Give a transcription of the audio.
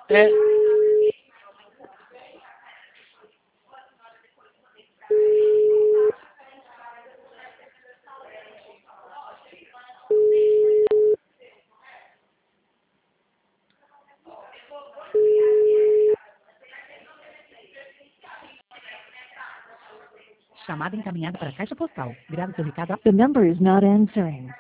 É, Chamada encaminhada para a caixa postal. Grave seu recado. The number is not answering.